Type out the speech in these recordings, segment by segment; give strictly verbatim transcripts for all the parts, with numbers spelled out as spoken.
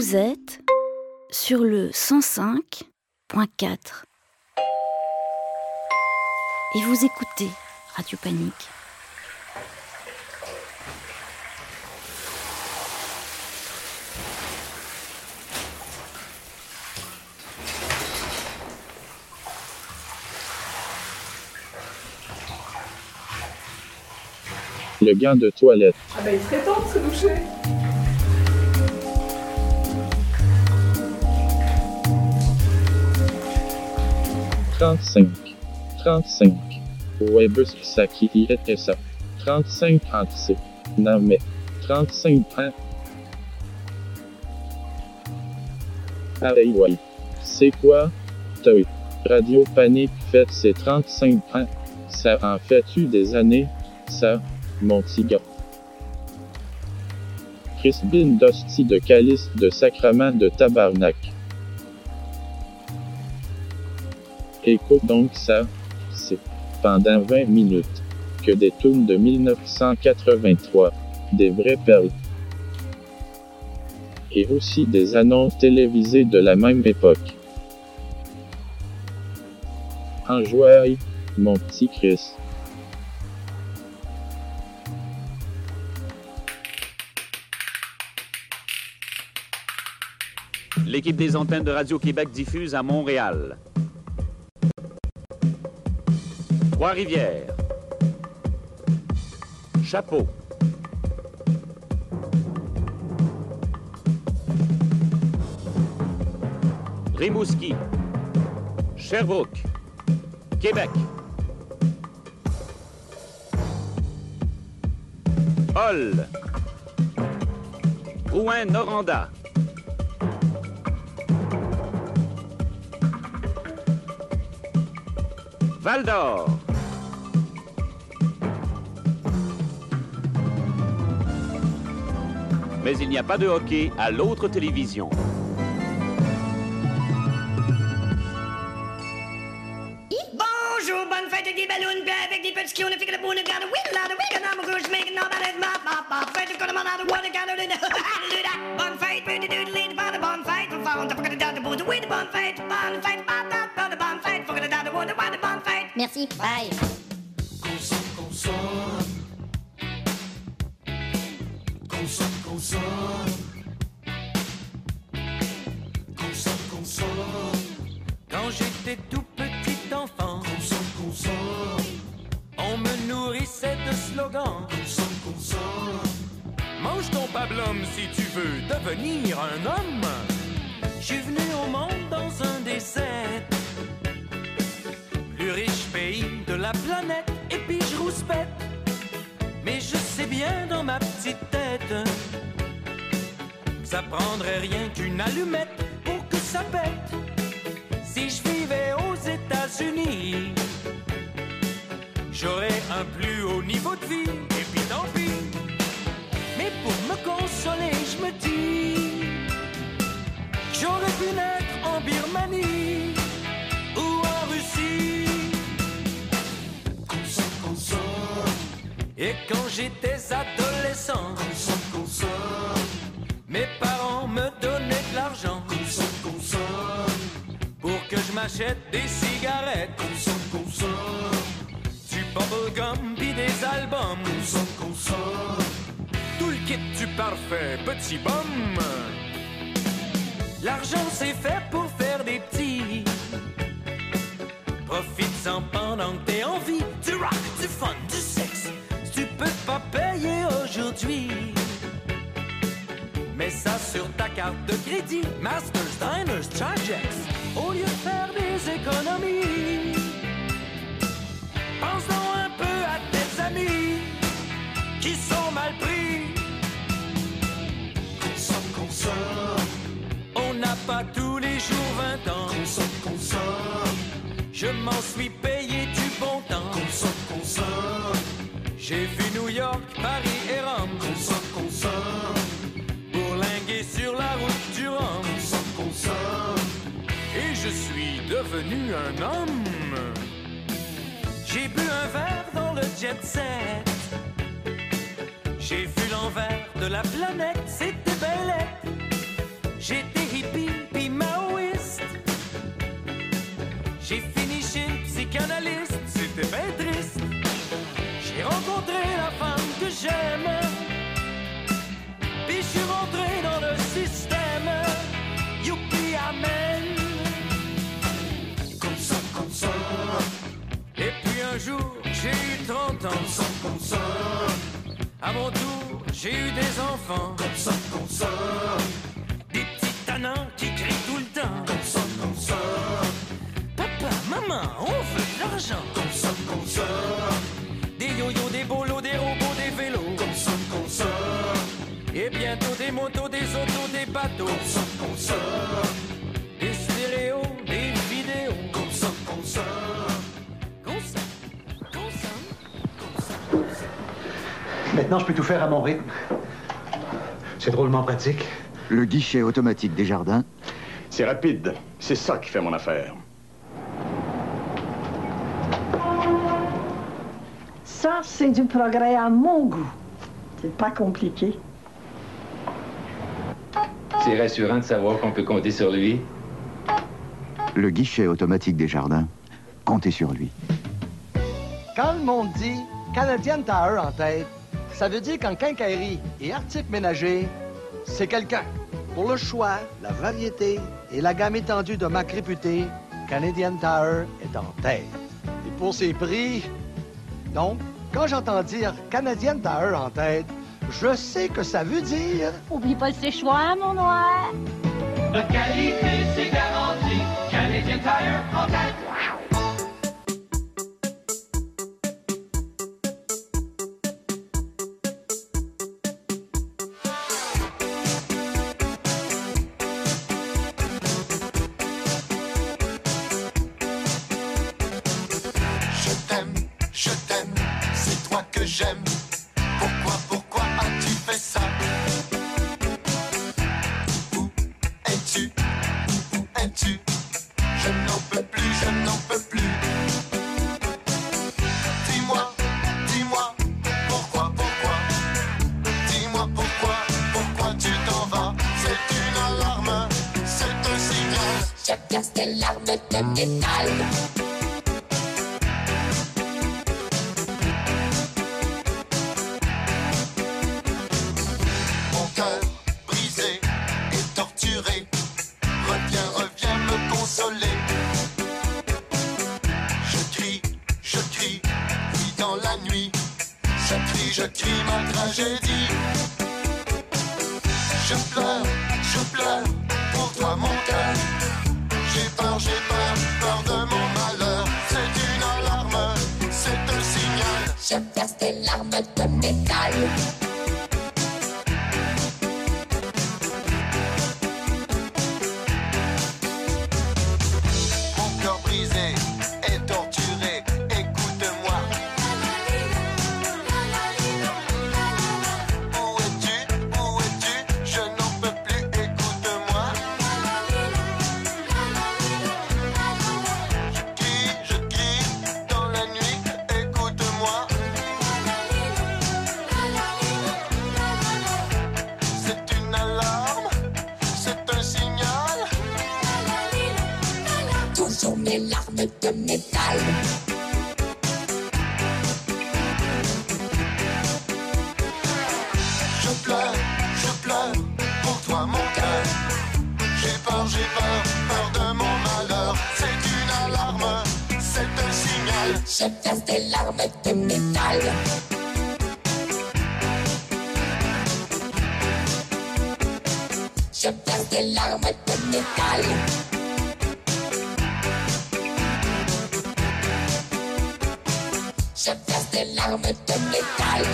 Vous êtes sur le cent cinq point quatre et vous écoutez Radio Panique. Le gant de toilette. Ah bah il serait temps de se doucher. trente-cinq. trente-cinq. Webus Saki et ça. trente-cinq trente-six. Non mais. trente-cinq ans. Ah ouais. C'est quoi? Toi. Radio Panique fête ses trente-cinq ans. Ça en fait-tu des années? Ça, mon petit gars. Crispine d'hostie de calice de sacrement de tabarnak. Écoute donc ça, c'est pendant vingt minutes que des tunes de mille neuf cent quatre-vingt-trois, des vraies perles. Et aussi des annonces télévisées de la même époque. Enjoy, mon petit Chris. L'équipe des antennes de Radio-Québec diffuse à Montréal. Trois-Rivières. Chapeau. Rimouski. Sherbrooke. Québec. Hull. Rouyn-Noranda. Val-d'Or. Mais il n'y a pas de hockey à l'autre télévision. Bonjour, bonne fête avec des ballons, bien avec des petits qui on a fait que le bon gars de win, là, de win, and I'm a goose making all that mop, mop, mop. Fête du commandant de water, got it in the bonne fête, pretty doodle, lead by the bonne fête, we found the fucking down the boot, with the bonne fête, bonne fête, bonne fête, the bonne fête, fucking down the water, why the bonne fête. Merci, bye. Consomme, consomme. Consomme, consomme. Consomme, consomme. Quand j'étais tout petit enfant, Consomme, consomme. on me nourrissait de slogans. Consomme, consomme. Mange ton pablum si tu veux devenir un homme. Je suis venu au monde dans un des sept plus riches pays de la planète. Et puis je rouspète, mais je sais bien dans ma petite tête que ça prendrait rien qu'une allumette pour que ça pète. Si je vivais aux États-Unis, j'aurais un plus haut niveau de vie. Et puis tant pis. Mais pour me consoler, je me dis que j'aurais pu naître en Birmanie ou en Russie. Consomme, consomme. Et quand j'étais adolescent, Consomme, consomme. mes parents me donnaient de l'argent Consomme, consomme. pour que je m'achète des cigarettes, Consomme, consomme. du bubblegum pis des albums. Consomme, consomme. Tout le kit du parfait petit bum. L'argent c'est fait pour faire des petits. Profite-en pendant que t'es en vie. Du rock, du fun, du sexe. Si tu peux pas payer aujourd'hui, mets ça sur ta carte de crédit. Masters, Diners, Chargex. Au lieu de faire des économies, pense donc un peu à tes amis qui sont mal pris. Consomme, consomme. On n'a pas tous les jours vingt ans. Consomme, consomme. Je m'en suis payé du bon temps. Consomme, consomme. J'ai vu New York, Paris et Rome Consomme, consomme. bourlinguer sur la route du Rhum. Consomme, consomme. Et je suis devenu un homme. J'ai bu un verre dans le jet set. J'ai vu l'envers de la planète, c'était belle. J'ai trente ans. Consomme, consomme. À mon tour, j'ai eu des enfants. Consomme, consomme. Des petits tannants qui crient tout le temps. Consomme, consomme. Papa, maman, on veut de l'argent. Consomme, consomme. Des yo-yo, des bolos, des robots, des vélos. Consomme, consomme. Et bientôt des motos, des autos, des bateaux. Consomme, consomme. Des stéréos, des vidéos. Consomme, consomme. Consomme, consomme, consomme. Maintenant, je peux tout faire à mon rythme. C'est drôlement pratique. Le guichet automatique des jardins. C'est rapide. C'est ça qui fait mon affaire. Ça, c'est du progrès à mon goût. C'est pas compliqué. C'est rassurant de savoir qu'on peut compter sur lui. Le guichet automatique des jardins. Comptez sur lui. Quand le monde dit Canadian Tire en tête, ça veut dire qu'en quincaillerie et articles ménagers, c'est quelqu'un. Pour le choix, la variété et la gamme étendue de marques réputées, Canadian Tire est en tête. Et pour ses prix, donc, quand j'entends dire Canadian Tire en tête, je sais que ça veut dire... Oublie pas le séchoir, mon noir. La qualité, c'est garanti. Canadian Tire en tête. J'aime. Pourquoi, pourquoi as-tu fait ça? Où es-tu? Où es-tu? Je n'en peux plus, je n'en peux plus. Dis-moi, dis-moi, pourquoi, pourquoi? Dis-moi pourquoi, pourquoi tu t'en vas? C'est une alarme, c'est un signal. Je casse tes larmes de métal. Je crie ma tragédie. Je pleure, je pleure pour toi mon cœur. J'ai peur, j'ai peur, peur de mon malheur. C'est une alarme, c'est un signal. Je verse des larmes de métal. Mon cœur brisé et torturé, écoute-moi. Mes larmes de métal. Je pleure, je pleure pour toi mon cœur. J'ai peur, j'ai peur, peur de mon malheur. C'est une alarme, c'est un signal. Je verse des larmes de métal. Je verse des larmes de métal. Je verse des larmes de métal.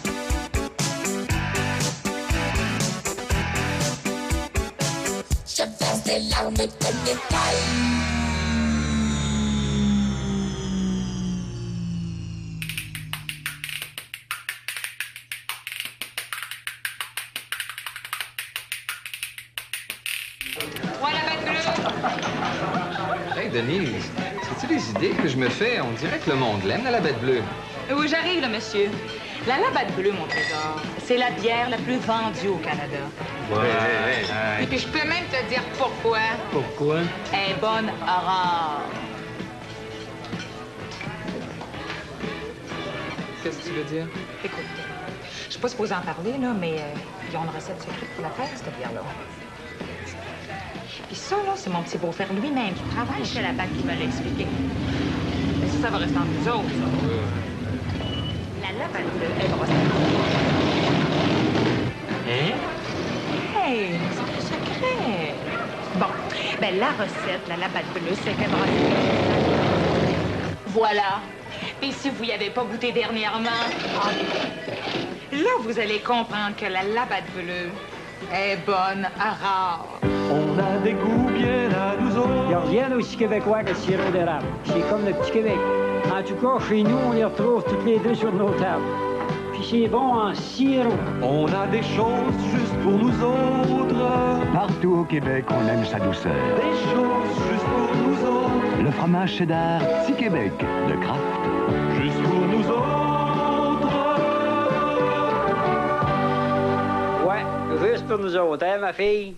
Je verse des larmes de métal. Voilà la bête bleue. Hey Denise, c'est-tu des idées que je me fais? On dirait que le monde l'aime, la labette bleue. Oui, j'arrive, là, monsieur. La Labatt Bleue, mon trésor, c'est la bière la plus vendue au Canada. Ouais, ouais, ouais. Et puis je peux même te dire pourquoi. Pourquoi? Elle est bonne rare. Qu'est-ce que tu veux dire? Écoute, je suis pas supposée en parler, là, mais euh, ils ont une recette secrète pour la faire, cette bière-là. Puis ça, là, c'est mon petit beau-frère lui-même qui travaille chez la B A C qui va l'expliquer. Mais ça, ça va rester entre nous autres, ça. La lavade bleue est brossée. Hein? Hey, c'est un secret. Bon, ben la recette, la lavade bleue, c'est qu'elle brosse. Voilà. Et si vous y avez pas goûté dernièrement, là, vous allez comprendre que la lavade bleue est bonne à rare. On a des goûts bien à nous autres. Il n'y a rien d'aussi québécois que le sirop d'érable. C'est comme le petit Québec. En tout cas, chez nous, on les retrouve toutes les deux sur nos tables. Puis c'est bon en sirop. On a des choses juste pour nous autres. Partout au Québec, on aime sa douceur. Des choses juste pour nous autres. Le fromage cheddar Petit Québec de Kraft. Juste pour nous autres. Ouais, juste pour nous autres, hein, ma fille?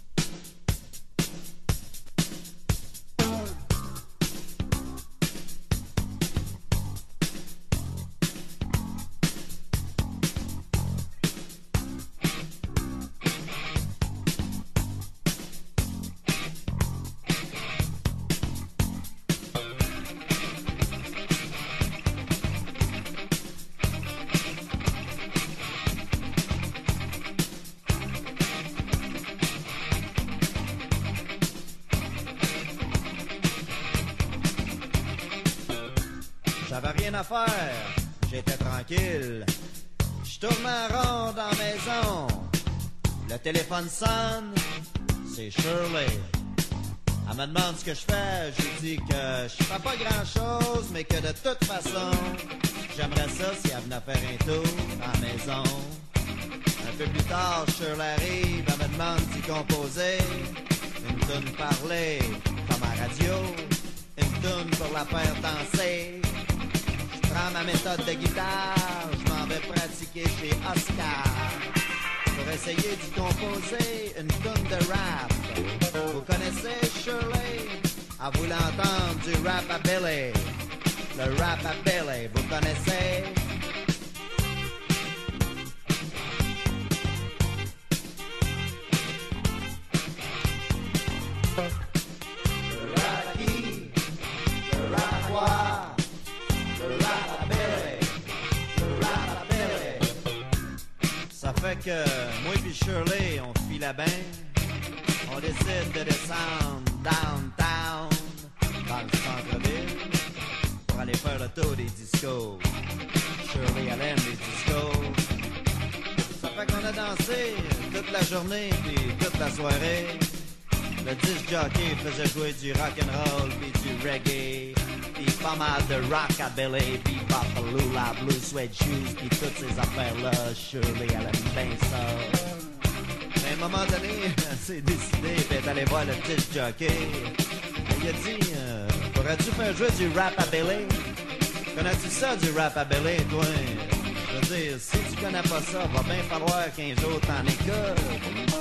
J'avais rien à faire, j'étais tranquille. Je tourne en rond dans la maison. Le téléphone sonne, c'est Shirley. Elle me demande ce que je fais, je lui dis que je fais pas grand chose, mais que de toute façon, j'aimerais ça si elle venait faire un tour à la maison. Un peu plus tard, Shirley arrive, elle me demande d'y composer une toune parler comme à radio, une toune pour la faire danser. Je prends ma méthode de guitare, je m'en vais pratiquer chez Oscar pour essayer d'y composer une toune de rap. Vous connaissez Shirley? Elle voulait entendre du rap à Billy. Le rap à Billy, vous connaissez? Le rap à qui? Le rap à quoi? Ça fait que moi et Shirley, on file bien. On décide de descendre downtown, dans le centre-ville, pour aller faire le tour des discos. Shirley, elle aime les discos. Ça fait qu'on a dansé toute la journée puis toute la soirée. Le disc jockey faisait jouer du rock'n'roll puis du reggae. Pis pas mal de rockabilly, pis Bapalula, Blue Suede Shoes, pis toutes ces affaires-là, Shirley, elle aime bien ça. Mais à un moment donné, elle s'est décidée d'être allée voir le disc jockey. Il a dit, euh, pourrais-tu faire jouer du rap-a-billy? Connais-tu ça, du rap-a-billy, toi? Je veux dire, si tu connais pas ça, va bien falloir qu'un jour t'en écoutes.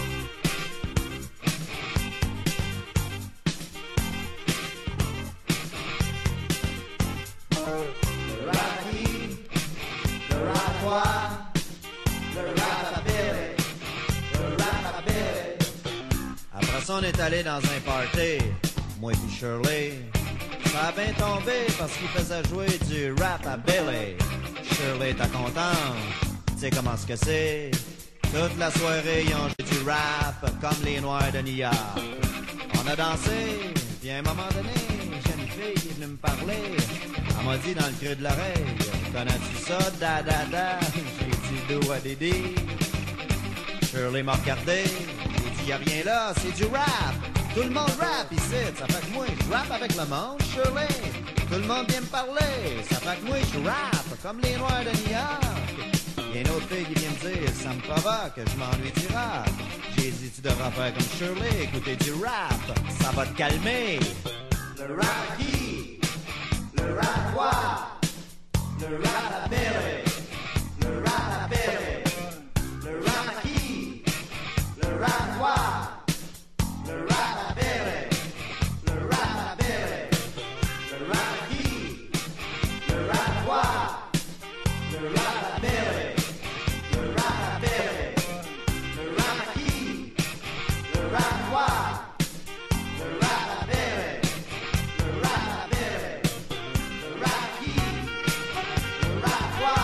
Le rap qui, le rap quoi, le rap à Billy, le rap à Billy. Après ça, on est allé dans un party, moi et Shirley. Ça a bien tombé parce qu'il faisait jouer du rap à Billy. Shirley était contente, tu sais comment ce que c'est. Toute la soirée, ils ont joué du rap comme les Noirs de New York. On a dansé, puis à un moment donné, j'ai une fille qui est venue me parler. Elle m'a dit dans le creux de l'oreille, connais-tu ça, da da da? J'ai dit do a didi. Shirley m'a regardé, j'ai dit y'a rien là, c'est du rap. Tout le monde rap ici, ça fait que moi je rappe avec le monde, Shirley. Tout le monde vient me parler, ça fait que moi je rappe comme les Noirs de New York. Y'a une autre fille qui vient me dire, ça me provoque, je m'ennuie du rap. J'ai dit tu devras faire comme Shirley, écouter du rap, ça va te calmer. Le rap qui? Le rap quoi? Le rap à Billy. Le rap à Billy. Le rap à qui? Le rap quoi? Le rap à Billy. Le rap à Billy. Le rap à qui? Le rap quoi? Le rap à Billy. Le rap à Billy. Le rap à qui? Le rap quoi? Le rap à Billy. Le rap à Billy. Le rap qui? Le rap quoi?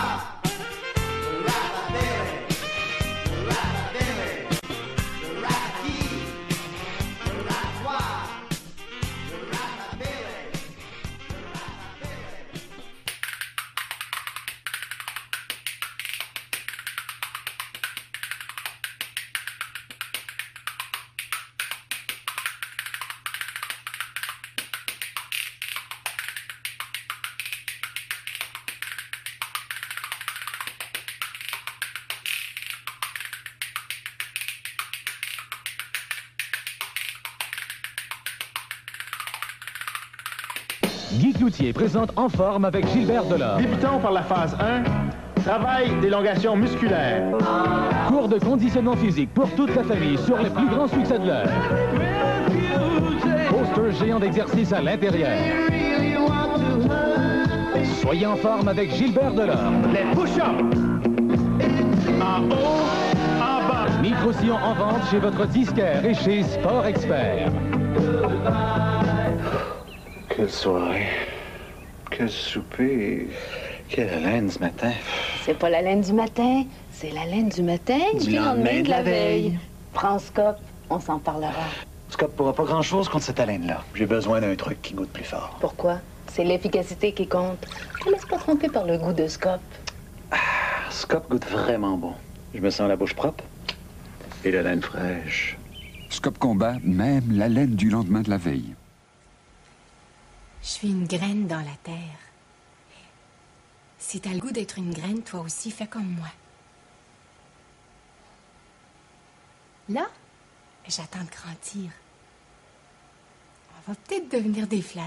Guy Cloutier présente En forme avec Gilbert Delorme. Débutons par la phase un, travail d'élongation musculaire. Cours de conditionnement physique pour toute la famille sur les plus grands succès de l'heure. Poster géant d'exercice à l'intérieur. Soyez en forme avec Gilbert Delorme. Les push-ups. En haut, en bas. Micro-sillon en vente chez votre disquaire et chez Sport Expert. Quelle soirée. Quel souper. Quelle haleine ce matin. C'est pas la laine du matin, c'est la laine du matin Du du lendemain lendemain de de la la veille. veille. Prends Scop, on s'en parlera. Scott pourra pas grand-chose contre cette haleine-là. J'ai besoin d'un truc qui goûte plus fort. Pourquoi? C'est l'efficacité qui compte. Je ne laisse pas tromper par le goût de Scop. Scott goûte vraiment bon. Je me sens la bouche propre et la laine fraîche. Scop combat même la laine du lendemain de la veille. Je suis une graine dans la terre. Si t'as le goût d'être une graine, toi aussi, fais comme moi. Là, j'attends de grandir. On va peut-être devenir des fleurs.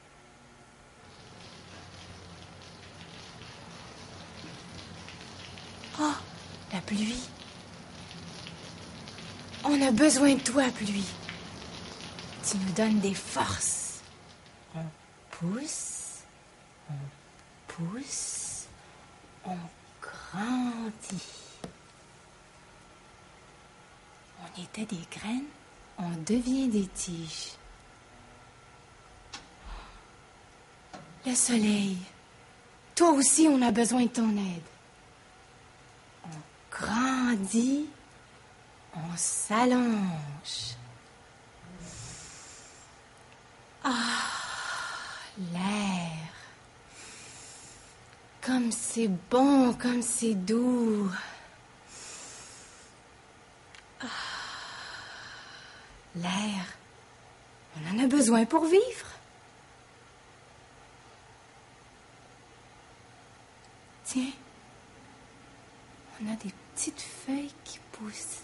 Oh, la pluie. On a besoin de toi, pluie. Tu nous donnes des forces. On pousse, on pousse, on grandit. On était des graines, on devient des tiges. Le soleil, toi aussi, on a besoin de ton aide. On grandit, on s'allonge. Ah, l'air. Comme c'est bon, comme c'est doux. Ah, l'air. On en a besoin pour vivre. Tiens, on a des petites feuilles qui poussent.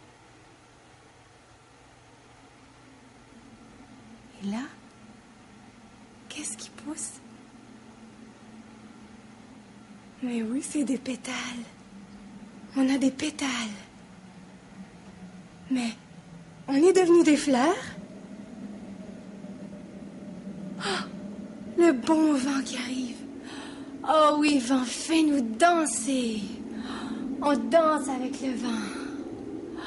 Et là, qu'est-ce qui pousse? Mais oui, c'est des pétales. On a des pétales. Mais on est devenus des fleurs? Oh, le bon vent qui arrive. Oh oui, vent, fais-nous danser. On danse avec le vent.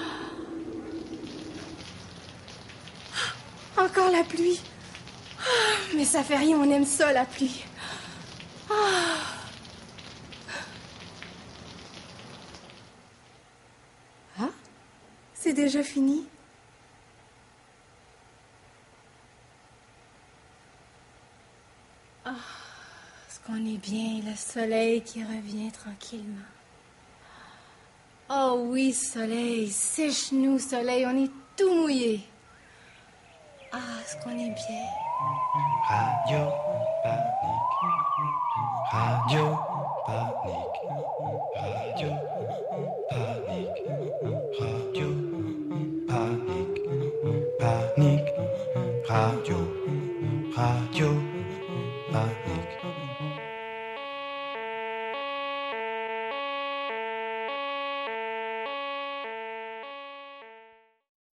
Encore la pluie. Mais ça fait rien, on aime ça, la pluie. Ah, c'est déjà fini. Ah, est-ce qu'on est bien, le soleil qui revient tranquillement. Oh oui, soleil, sèche-nous, soleil, on est tout mouillé. Ah, est-ce qu'on est bien? Radio Panique. Radio Panique. Radio Panique. Radio Panique. Panique. Radio